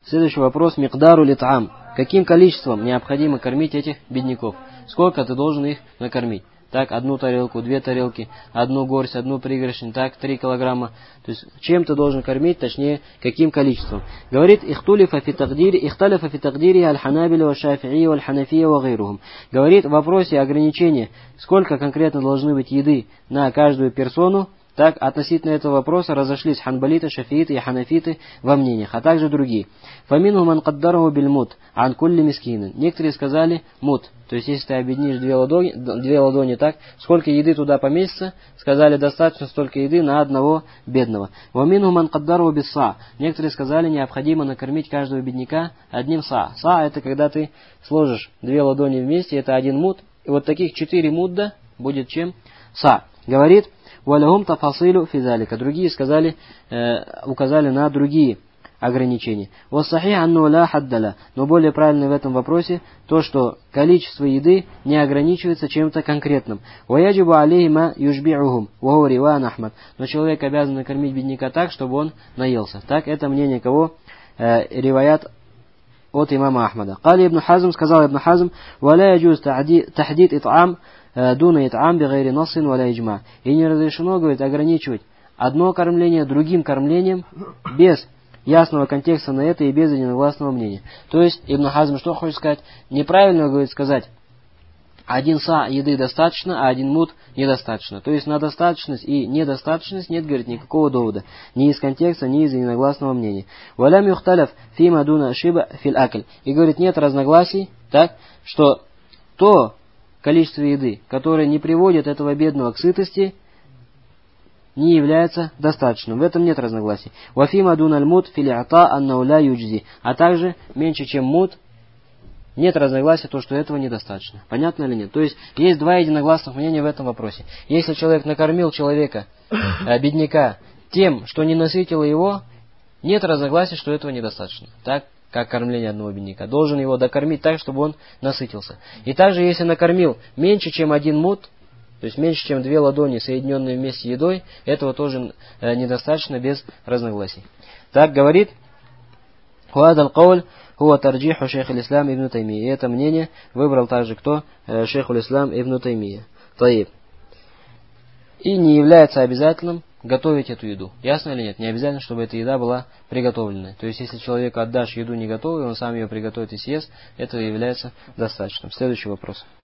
Следующий вопрос. Микдару лит'ам. Каким количеством необходимо кормить этих бедняков? Сколько ты должен их накормить? Так, 1 тарелку, 2 тарелки, 1 горсть, 1 пригоршню, так, 3 килограмма. То есть, чем ты должен кормить, точнее, каким количеством. Говорит, ихталифа фи тагдири аль-ханабили ва шафии ва аль-ханафия ва гайрухум. Говорит, в вопросе ограничения, сколько конкретно должны быть еды на каждую персону, так, относительно этого вопроса разошлись ханбалиты, шафииты и ханафиты во мнениях, а также другие. Фамину ман каддараху биль мут, ан кулли мискинин. Некоторые сказали мут, то есть если ты объединишь две ладони, так, сколько еды туда поместится, сказали достаточно столько еды на одного бедного. Вамину ман каддараху бис са. Некоторые сказали, необходимо накормить каждого бедняка одним са. Са это когда ты сложишь 2 ладони вместе, это 1 мут, и вот таких 4 мудда будет чем? Са. Говорит, валягум тафасилу физалика. Другие сказали, указали на другие ограничения. Вассахих анну ла хаддаля. Но более правильно в этом вопросе то, что количество еды не ограничивается чем-то конкретным. Ваяджибу алейхи ма юшби'ухум. Ваху риван Ахмад. Но человек обязан накормить бедняка так, чтобы он наелся. Так, это мнение кого? Риваят от имама Ахмада. Кали ибн Хазм, сказал ибн Хазм, валя яджуз тахдид ит'ам дуна ит'ам бигайри насин валя иджма. И не разрешено, говорит, ограничивать одно кормление другим кормлением без ясного контекста на это и без единогласного мнения. То есть ибн Хазм что хочет сказать? Неправильно, говорит, сказать, 1 са еды достаточно, а 1 мут недостаточно. То есть на достаточность и недостаточность нет, говорит, никакого довода. Ни из контекста, ни из единогласного мнения. Валям юхталев фима дуна шиба фил акль. И говорит, нет разногласий, так, что то количество еды, которое не приводит этого бедного к сытости, не является достаточным. В этом нет разногласий. Вафима дуна аль-мут фил ата аннауля юджзи. А также меньше, чем мут, нет разногласия, то, что этого недостаточно. Понятно или нет? То есть, есть 2 единогласных мнения в этом вопросе. Если человек накормил человека, бедняка, тем, что не насытило его, нет разногласия, что этого недостаточно. Так, как кормление одного бедняка. Должен его докормить так, чтобы он насытился. И также, если накормил меньше, чем 1 мут, то есть меньше, чем 2 ладони, соединенные вместе едой, этого тоже недостаточно без разногласий. Так говорит Хуадал Кауль хуа тарджиху шейх аль-Ислам ибн Таймия. И это мнение выбрал также кто? Шейх аль-Ислам ибн Таймия. Таиб. И не является обязательным готовить эту еду. Ясно или нет? Не обязательно, чтобы эта еда была приготовленная. То есть, если человеку отдашь еду не готовую, он сам ее приготовит и съест, это является достаточным. Следующий вопрос.